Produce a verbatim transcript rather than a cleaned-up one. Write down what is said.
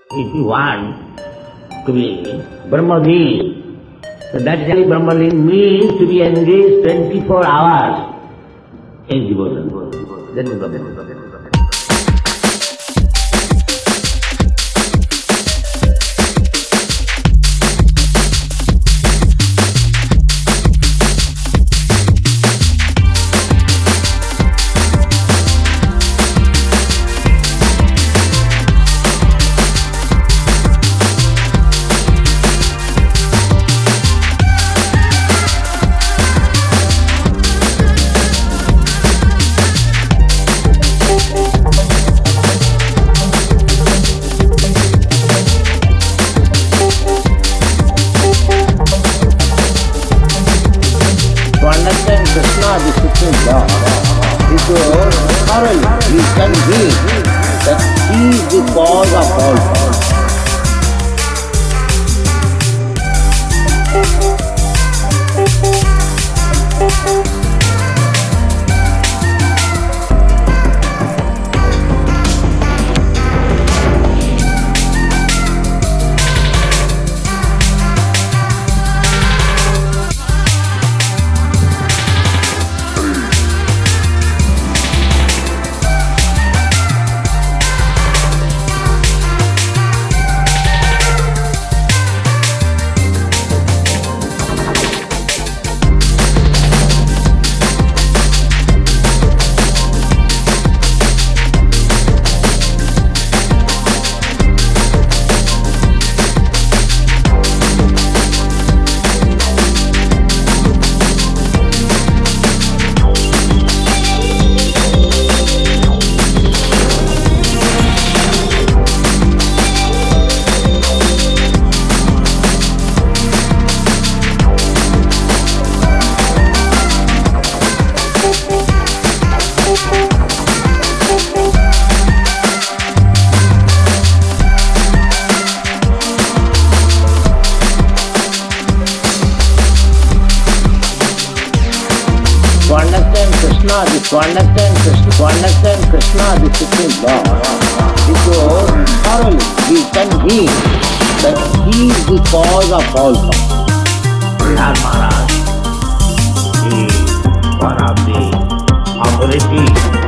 If you want to be Brahmaveen, so that's why Brahmaveen means to be engaged twenty-four hours in devotion. That is Brahmaveen. To understand Krishna, the Supreme Lord, is to thoroughly we can be that He is the cause of all things. To understand Krishna, the, to understand Krishna, to understand Krishna, the Supreme Lord, is to thoroughly we can be that He is the cause of all things. Prahlad Maharaj is one of the authorities